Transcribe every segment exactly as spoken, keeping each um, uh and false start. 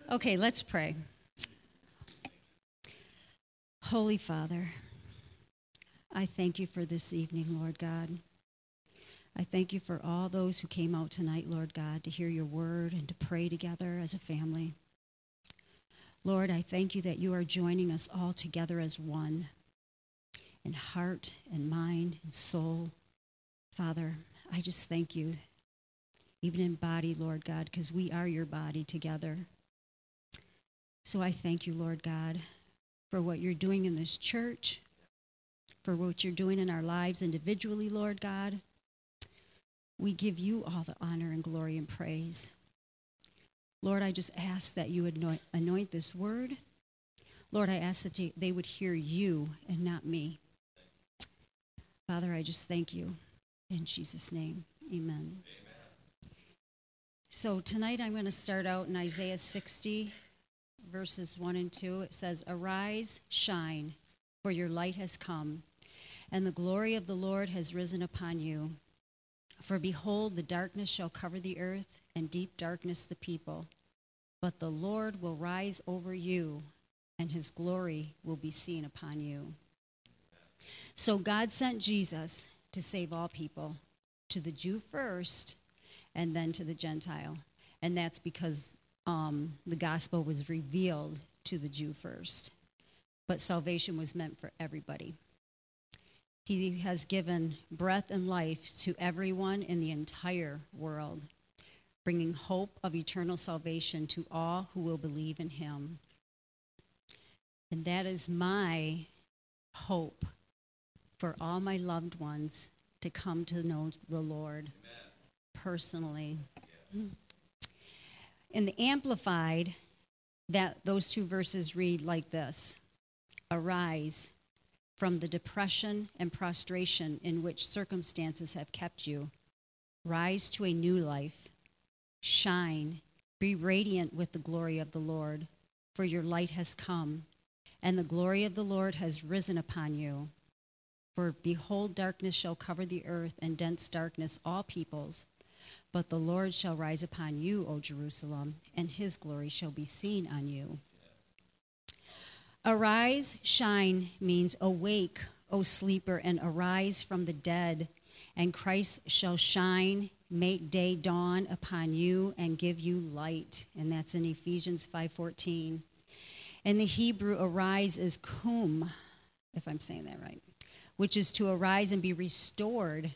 Okay, let's pray. Holy Father, I thank you for this evening, Lord God. I thank you for all those who came out tonight, Lord God, to hear your word and to pray together as a family. Lord, I thank you that you are joining us all together as one in heart and mind and soul. Father, I just thank you, even in body, Lord God, because we are your body together. So I thank you, Lord God, for what you're doing in this church, for what you're doing in our lives individually, Lord God. We give you all the honor and glory and praise. Lord, I just ask that you anoint, anoint this word. Lord, I ask that they would hear you and not me. Father, I just thank you. In Jesus' name, amen. Amen. So tonight I'm going to start out in Isaiah sixty, verses one and two. It says, "Arise, shine, for your light has come, and the glory of the Lord has risen upon you. For behold, the darkness shall cover the earth, and deep darkness the people. But the Lord will rise over you, and his glory will be seen upon you." So God sent Jesus to save all people, to the Jew first, and then to the Gentile. And that's because um, the gospel was revealed to the Jew first. But salvation was meant for everybody. He has given breath and life to everyone in the entire world, bringing hope of eternal salvation to all who will believe in him. And that is my hope for all my loved ones to come to know the Lord. Amen. Personally. Yeah. In the Amplified, that those two verses read like this: "Arise from the depression and prostration in which circumstances have kept you. Rise to a new life. Shine, be radiant with the glory of the Lord, for your light has come, and the glory of the Lord has risen upon you. For behold, darkness shall cover the earth, and dense darkness all peoples. But the Lord shall rise upon you, O Jerusalem, and his glory shall be seen on you." Arise, shine means awake, O sleeper, and arise from the dead, and Christ shall shine, make day dawn upon you, and give you light. And that's in Ephesians five fourteen. In the Hebrew, arise is kum, if I'm saying that right, which is to arise and be restored.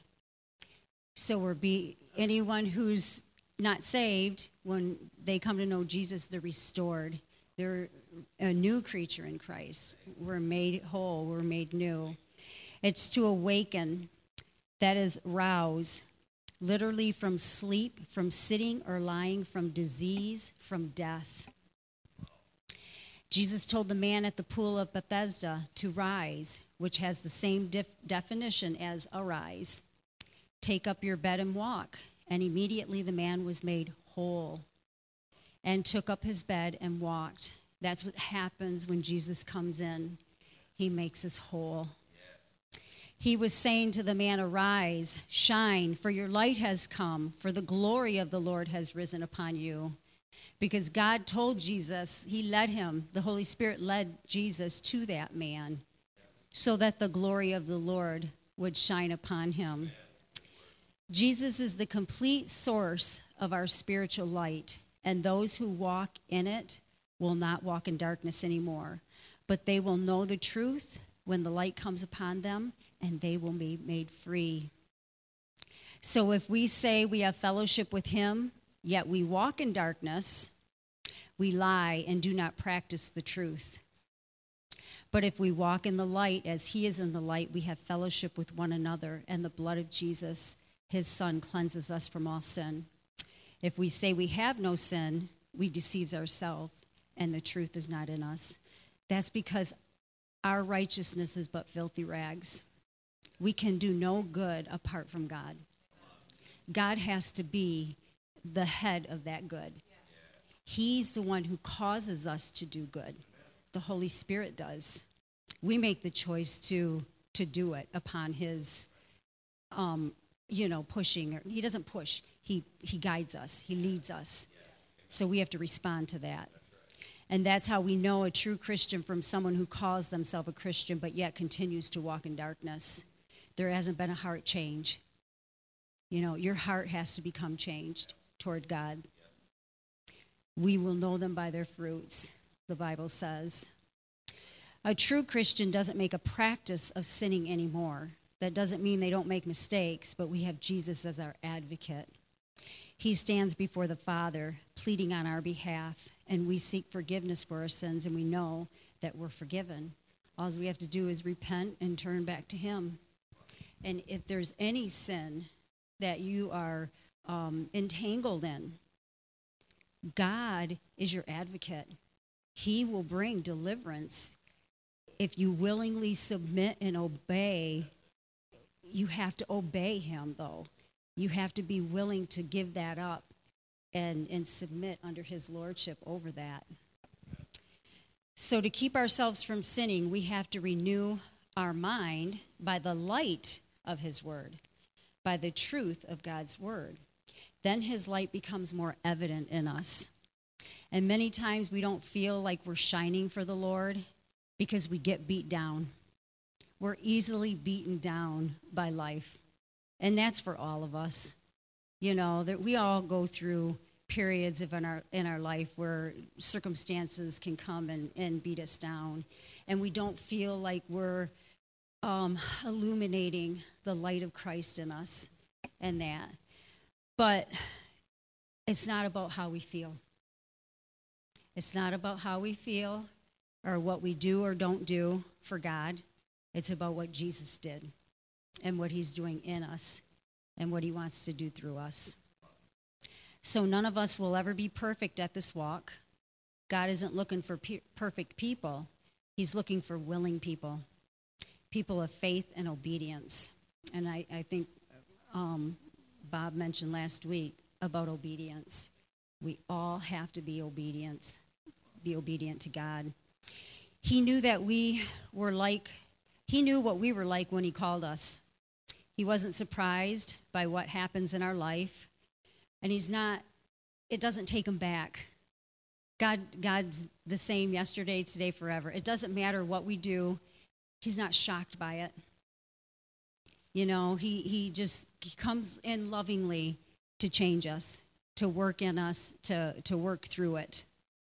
So we're be anyone who's not saved, when they come to know Jesus, they're restored. They're a new creature in Christ. We're made whole. We're made new. It's to awaken. That is rouse. Literally from sleep, from sitting or lying, from disease, from death. Jesus told the man at the pool of Bethesda to rise, which has the same def- definition as arise. Take up your bed and walk. And immediately the man was made whole and took up his bed and walked. That's what happens when Jesus comes in. He makes us whole. Yes. He was saying to the man, "Arise, shine, for your light has come, for the glory of the Lord has risen upon you." Because God told Jesus, he led him, the Holy Spirit led Jesus to that man so that the glory of the Lord would shine upon him. Jesus is the complete source of our spiritual light, and those who walk in it will not walk in darkness anymore, but they will know the truth when the light comes upon them, and they will be made free. So if we say we have fellowship with him, yet we walk in darkness, we lie and do not practice the truth. But if we walk in the light as he is in the light, we have fellowship with one another, and the blood of Jesus, his son, cleanses us from all sin. If we say we have no sin, we deceive ourselves, and the truth is not in us. That's because our righteousness is but filthy rags. We can do no good apart from God. God has to be the head of that good. He's the one who causes us to do good. The Holy Spirit does. We make the choice to to do it upon his, um, you know, pushing. He doesn't push. He he guides us. He leads us. So we have to respond to that. And that's how we know a true Christian from someone who calls themselves a Christian but yet continues to walk in darkness. There hasn't been a heart change. You know, your heart has to become changed toward God. We will know them by their fruits, the Bible says. A true Christian doesn't make a practice of sinning anymore. That doesn't mean they don't make mistakes, but we have Jesus as our advocate. He stands before the Father, pleading on our behalf, and we seek forgiveness for our sins, and we know that we're forgiven. All we have to do is repent and turn back to him. And if there's any sin that you are um, entangled in, God is your advocate. He will bring deliverance. If you willingly submit and obey, you have to obey him, though. You have to be willing to give that up and, and submit under his lordship over that. So to keep ourselves from sinning, we have to renew our mind by the light of his word, by the truth of God's word. Then his light becomes more evident in us. And many times we don't feel like we're shining for the Lord because we get beat down. We're easily beaten down by life. And that's for all of us. You know, that we all go through periods of in our in our life where circumstances can come and, and beat us down. And we don't feel like we're um, illuminating the light of Christ in us and that. But it's not about how we feel. It's not about how we feel or what we do or don't do for God. It's about what Jesus did and what he's doing in us and what he wants to do through us. So none of us will ever be perfect at this walk. God isn't looking for pe- perfect people. He's looking for willing people, people of faith and obedience. And I, I think um, Bob mentioned last week about obedience. We all have to be obedient, be obedient to God. He knew that we were like, he knew what we were like when he called us. He wasn't surprised by what happens in our life. And he's not, it doesn't take him back. God, God's the same yesterday, today, forever. It doesn't matter what we do. He's not shocked by it. You know, he, he just he comes in lovingly to change us, to work in us, to, to work through it.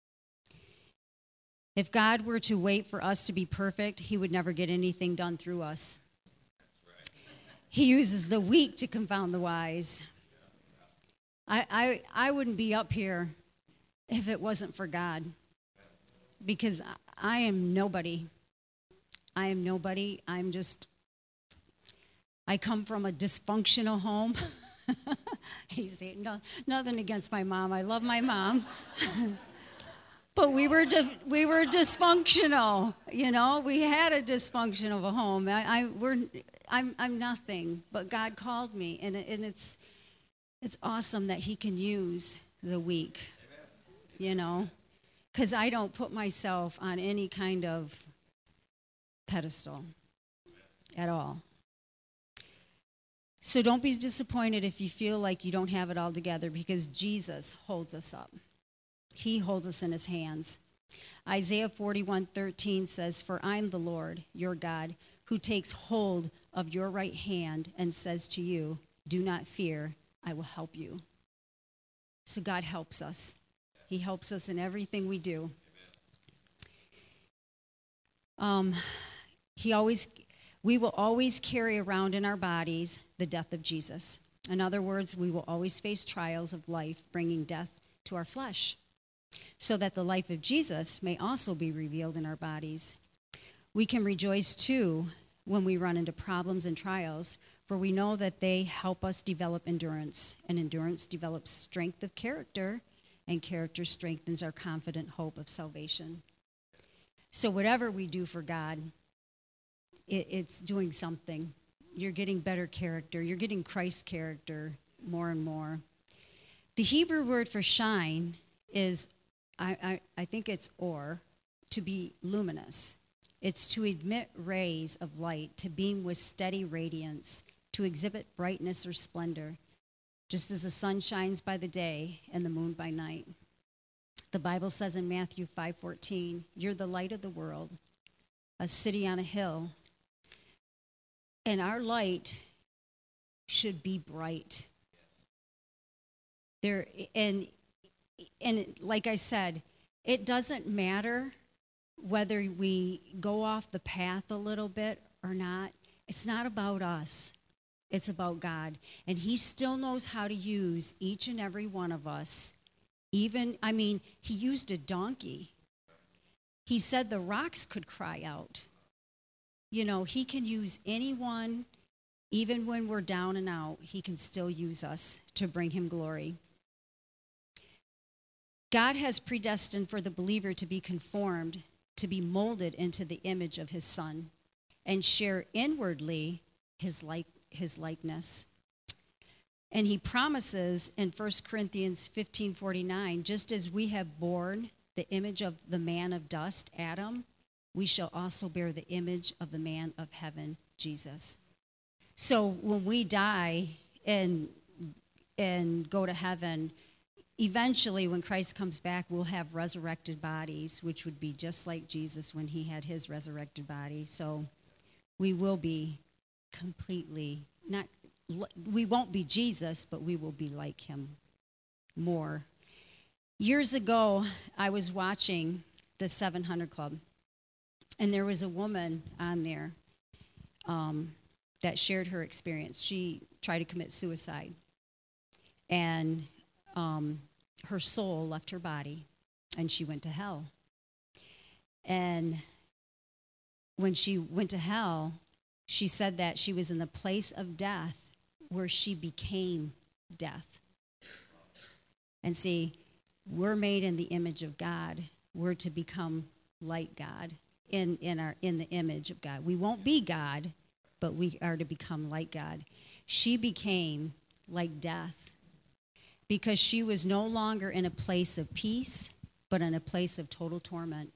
If God were to wait for us to be perfect, he would never get anything done through us. He uses the weak to confound the wise. I, I, I wouldn't be up here if it wasn't for God, because I am nobody. I am nobody. I'm just, I come from a dysfunctional home. He's no, nothing against my mom. I love my mom. But we were di- we were dysfunctional, you know. We had a dysfunction of a home. I, I we're I'm I'm nothing, but God called me, and and it's it's awesome that he can use the weak, you know, because I don't put myself on any kind of pedestal at all. So don't be disappointed if you feel like you don't have it all together, because Jesus holds us up. He holds us in his hands. Isaiah forty-one thirteen says, "For I'm the Lord, your God, who takes hold of your right hand and says to you, 'Do not fear, I will help you.'" So God helps us. He helps us in everything we do. Um, he always, we will always carry around in our bodies the death of Jesus. In other words, we will always face trials of life, bringing death to our flesh, so that the life of Jesus may also be revealed in our bodies. We can rejoice, too, when we run into problems and trials, for we know that they help us develop endurance, and endurance develops strength of character, and character strengthens our confident hope of salvation. So whatever we do for God, it, it's doing something. You're getting better character. You're getting Christ's character more and more. The Hebrew word for shine is, I, I, I think it's or, to be luminous. It's to emit rays of light, to beam with steady radiance, to exhibit brightness or splendor, just as the sun shines by the day and the moon by night. The Bible says in Matthew five fourteen, you're the light of the world, a city on a hill. And our light should be bright. There and and like I said, it doesn't matter whether we go off the path a little bit or not. It's not about us. It's about God. And he still knows how to use each and every one of us. Even, I mean, he used a donkey. He said the rocks could cry out. You know, he can use anyone, even when we're down and out, he can still use us to bring him glory. God has predestined for the believer to be conformed, to be molded into the image of his Son, and share inwardly his like his likeness. And he promises in First Corinthians fifteen forty-nine, just as we have borne the image of the man of dust, Adam, we shall also bear the image of the man of heaven, Jesus. So when we die and and go to heaven, eventually when Christ comes back, we'll have resurrected bodies, which would be just like Jesus when he had his resurrected body. So we will be completely, not, we won't be Jesus, but we will be like him more. Years ago, I was watching the seven hundred Club, and there was a woman on there um, that shared her experience. She tried to commit suicide, and um, her soul left her body, and she went to hell. And when she went to hell, she said that she was in the place of death where she became death. And see, we're made in the image of God. We're to become like God in, in our in the image of God. We won't be God, but we are to become like God. She became like death because she was no longer in a place of peace, but in a place of total torment.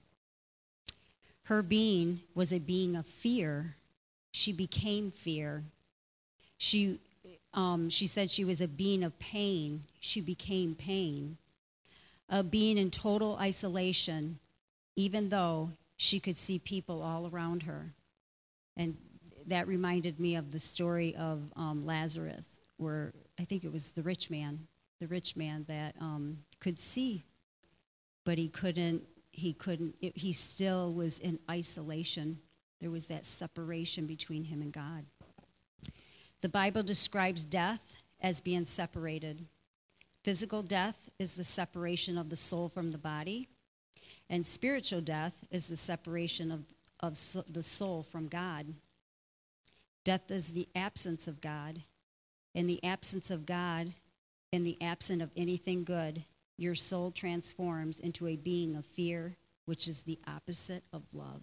Her being was a being of fear. She became fear. She, um, she said she was a being of pain. She became pain. A being in total isolation, even though she could see people all around her. And that reminded me of the story of um, Lazarus, where I think it was the rich man, the rich man that um, could see, but he couldn't, he couldn't, it, he still was in isolation. There was that separation between him and God. The Bible describes death as being separated. Physical death is the separation of the soul from the body, and spiritual death is the separation of, of so, the soul from God. Death is the absence of God. In the absence of God, in the absence of anything good, your soul transforms into a being of fear, which is the opposite of love.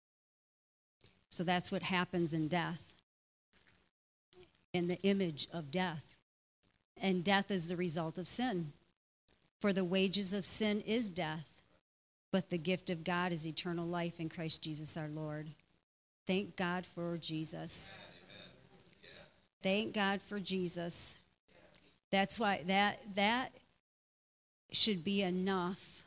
So that's what happens in death, in the image of death. And death is the result of sin. For the wages of sin is death, but the gift of God is eternal life in Christ Jesus our Lord. Thank God for Jesus. Thank God for Jesus. That's why that that should be enough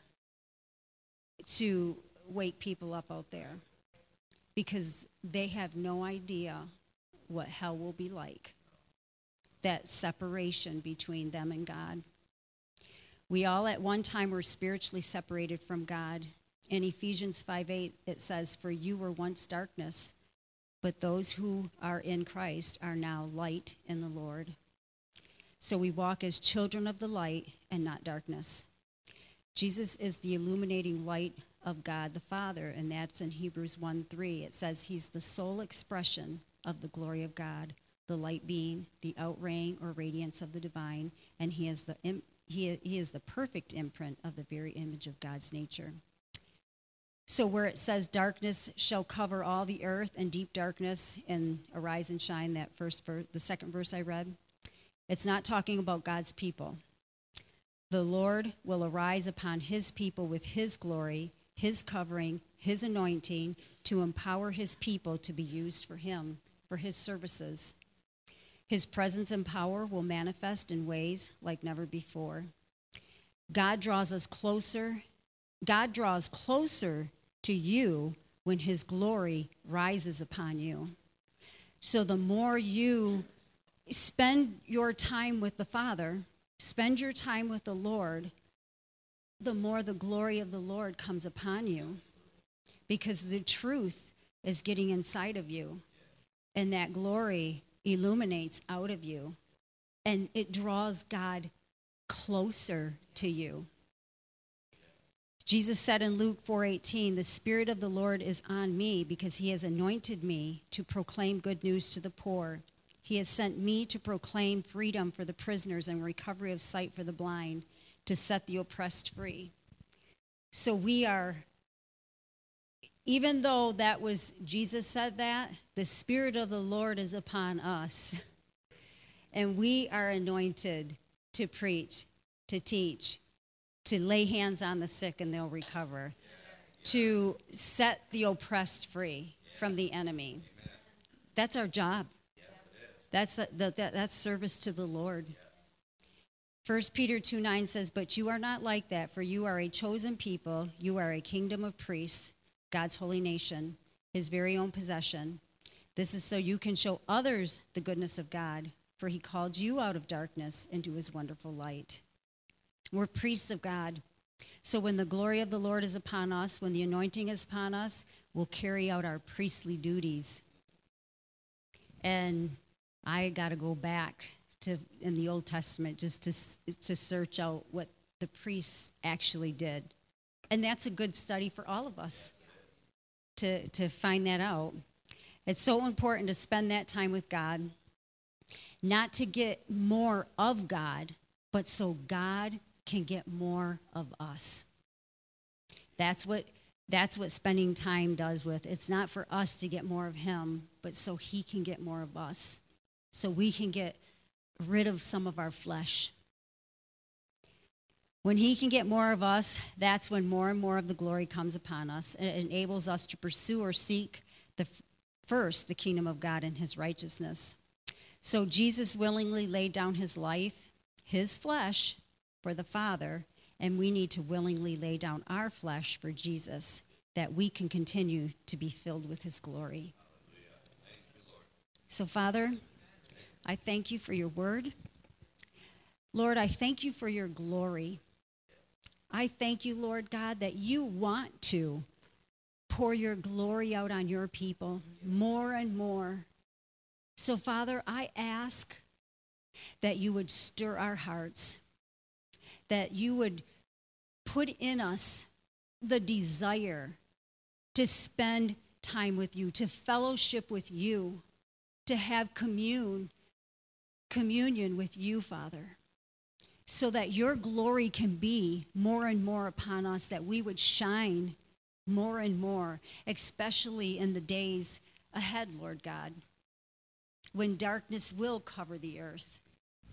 to wake people up out there, because they have no idea what hell will be like. That separation between them and God. We all at one time were spiritually separated from God. In Ephesians five eight, it says, "For you were once darkness, but those who are in Christ are now light in the Lord." So we walk as children of the light and not darkness. Jesus is the illuminating light of God the Father, and that's in Hebrews one three. It says he's the sole expression of the glory of God, the light being the outraying or radiance of the divine, and he is the he, he is the perfect imprint of the very image of God's nature. So where it says darkness shall cover all the earth and deep darkness in Arise and Shine, that first verse, the second verse I read, it's not talking about God's people. The Lord will arise upon his people with his glory, his covering, his anointing, to empower his people to be used for him, for his services. His presence and power will manifest in ways like never before. God draws us closer God draws closer to you when his glory rises upon you. So the more you spend your time with the Father, spend your time with the Lord, the more the glory of the Lord comes upon you, because the truth is getting inside of you, and that glory illuminates out of you, and it draws God closer to you. Jesus said in Luke four eighteen, "The Spirit of the Lord is on me because he has anointed me to proclaim good news to the poor. He has sent me to proclaim freedom for the prisoners and recovery of sight for the blind, to set the oppressed free." So we are, even though that was, Jesus said that, the Spirit of the Lord is upon us. And we are anointed to preach, to teach, to lay hands on the sick and they'll recover, to set the oppressed free from the enemy. That's our job. That's the, the, that's service to the Lord. First Peter two nine says, "But you are not like that, for you are a chosen people, you are a kingdom of priests, God's holy nation, his very own possession. This is so you can show others the goodness of God, for he called you out of darkness into his wonderful light." We're priests of God. So when the glory of the Lord is upon us, when the anointing is upon us, we'll carry out our priestly duties. And I got to go back to in the Old Testament just to to search out what the priests actually did. And that's a good study for all of us to, to find that out. It's so important to spend that time with God, not to get more of God, but so God can get more of us. That's what that's what spending time does with. It's not for us to get more of him, but so he can get more of us. So we can get rid of some of our flesh. When he can get more of us, that's when more and more of the glory comes upon us. It enables us to pursue or seek the first the kingdom of God and his righteousness. So Jesus willingly laid down his life, his flesh, for the Father, and we need to willingly lay down our flesh for Jesus, that we can continue to be filled with his glory. Thank you, Lord. So, Father, I thank you for your word. Lord, I thank you for your glory. I thank you, Lord God, that you want to pour your glory out on your people more and more. So, Father, I ask that you would stir our hearts, that you would put in us the desire to spend time with you, to fellowship with you, to have commune, communion with you, Father, so that your glory can be more and more upon us, that we would shine more and more, especially in the days ahead, Lord God, when darkness will cover the earth.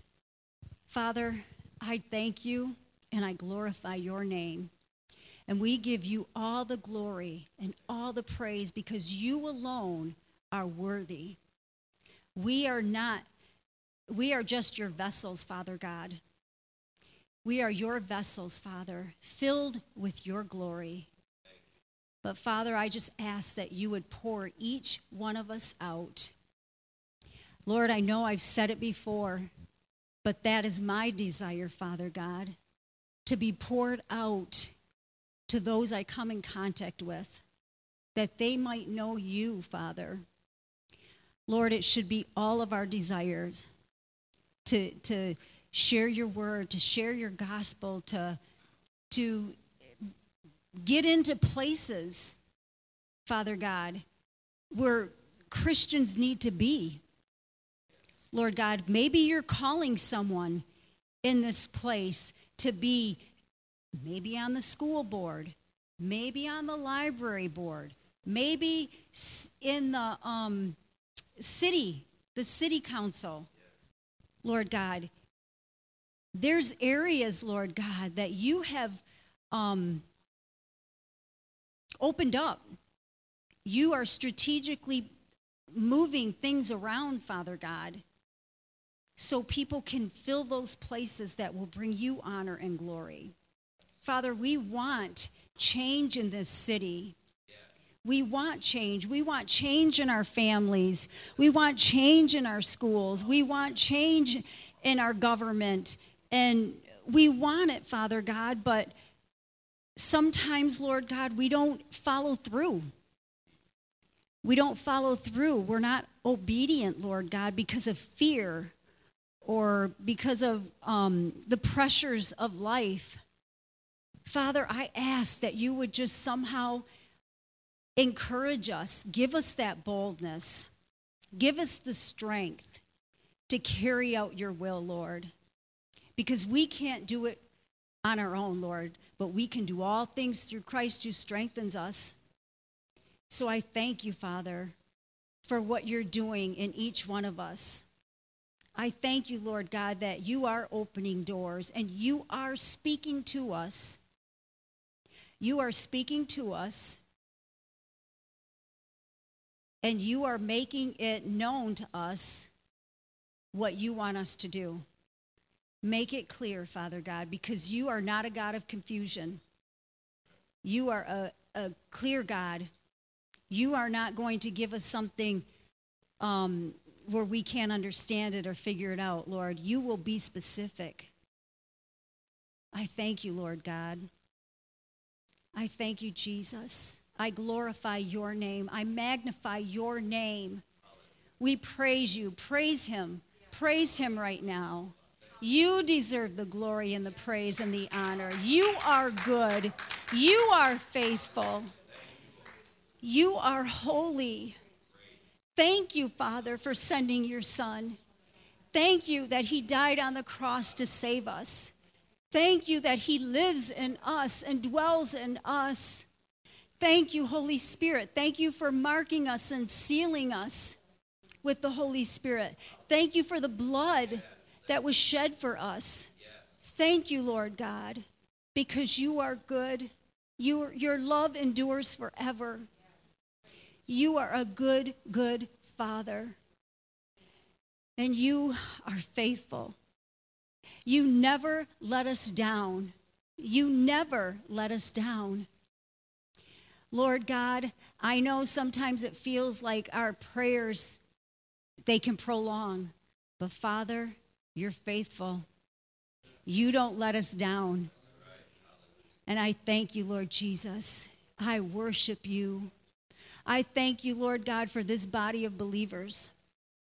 Father, I thank you and I glorify your name. And we give you all the glory and all the praise because you alone are worthy. We are not, we are just your vessels, Father God. We are your vessels, Father, filled with your glory. But Father, I just ask that you would pour each one of us out. Lord, I know I've said it before, but that is my desire, Father God, to be poured out to those I come in contact with, that they might know you, Father. Lord, it should be all of our desires to, to share your word, to share your gospel, to, to get into places, Father God, where Christians need to be. Lord God, maybe you're calling someone in this place to be maybe on the school board, maybe on the library board, maybe in the um, city, the city council. Lord God, there's areas, Lord God, that you have um, opened up. You are strategically moving things around, Father God, so people can fill those places that will bring you honor and glory. Father, we want change in this city. We want change. We want change in our families. We want change in our schools. We want change in our government. And we want it, Father God, but sometimes, Lord God, we don't follow through. We don't follow through. We're not obedient, Lord God, because of fear or because of um, the pressures of life. Father, I ask that you would just somehow encourage us, give us that boldness, give us the strength to carry out your will, Lord, because we can't do it on our own, Lord, but we can do all things through Christ who strengthens us. So I thank you, Father, for what you're doing in each one of us. I thank you, Lord God, that you are opening doors and you are speaking to us. You are speaking to us, and you are making it known to us what you want us to do. Make it clear, Father God, because you are not a God of confusion. You are a, a clear God. You are not going to give us something um, where we can't understand it or figure it out, Lord. You will be specific. I thank you, Lord God. I thank you, Jesus. I glorify your name. I magnify your name. We praise you. Praise him. Praise him right now. You deserve the glory and the praise and the honor. You are good. You are faithful. You are holy. Thank you, Father, for sending your Son. Thank you that he died on the cross to save us. Thank you that he lives in us and dwells in us. Thank you, Holy Spirit. Thank you for marking us and sealing us with the Holy Spirit. Thank you for the blood that was shed for us. Thank you, Lord God, because you are good. You, your love endures forever. You are a good, good Father. And you are faithful. You never let us down. You never let us down. Lord God, I know sometimes it feels like our prayers, they can prolong. But Father, you're faithful. You don't let us down. And I thank you, Lord Jesus. I worship you. I thank you, Lord God, for this body of believers.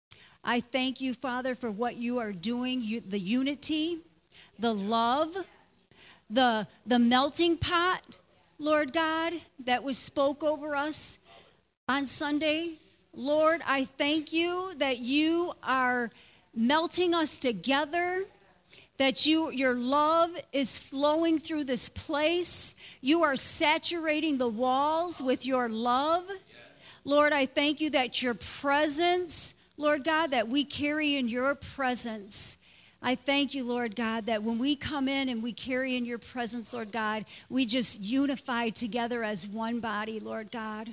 I thank you, Father, for what you are doing, you, the unity, the love, the, the melting pot, Lord God, that was spoke over us on Sunday. Lord, I thank you that you are melting us together, that you, your love is flowing through this place. You are saturating the walls with your love. Lord, I thank you that your presence, Lord God, that we carry in your presence. I thank you, Lord God, that when we come in and we carry in your presence, Lord God, we just unify together as one body, Lord God.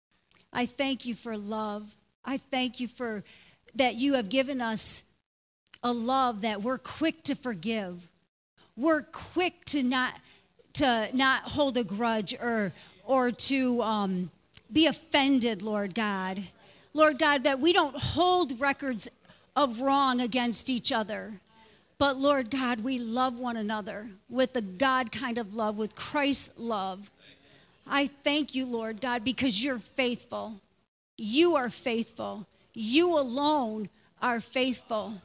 I thank you for love. I thank you for that you have given us a love that we're quick to forgive. We're quick to not to not hold a grudge or or to um, be offended, Lord God. Lord God, that we don't hold records of wrong against each other. But Lord God, we love one another with the God kind of love, with Christ's love. I thank you, Lord God, because you're faithful. You are faithful. You alone are faithful.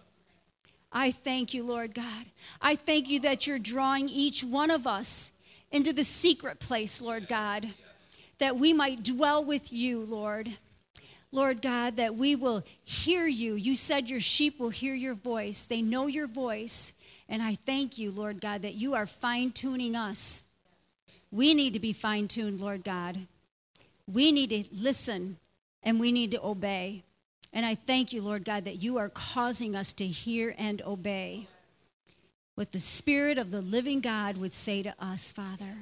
I thank you, Lord God. I thank you that you're drawing each one of us into the secret place, Lord God, that we might dwell with you, Lord. Lord God, that we will hear you. You said your sheep will hear your voice. They know your voice. And I thank you, Lord God, that you are fine-tuning us. We need to be fine-tuned, Lord God. We need to listen and we need to obey. And I thank you, Lord God, that you are causing us to hear and obey what the Spirit of the living God would say to us, Father.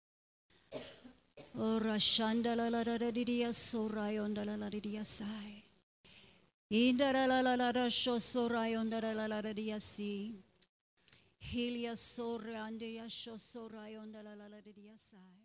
Oh, Rashanda la la la la diya sorayonda la la diya sai. Inda la la la la la sho sorayonda la la la diya si. Helia sorayonda ya sho sorayonda la la la diya sai.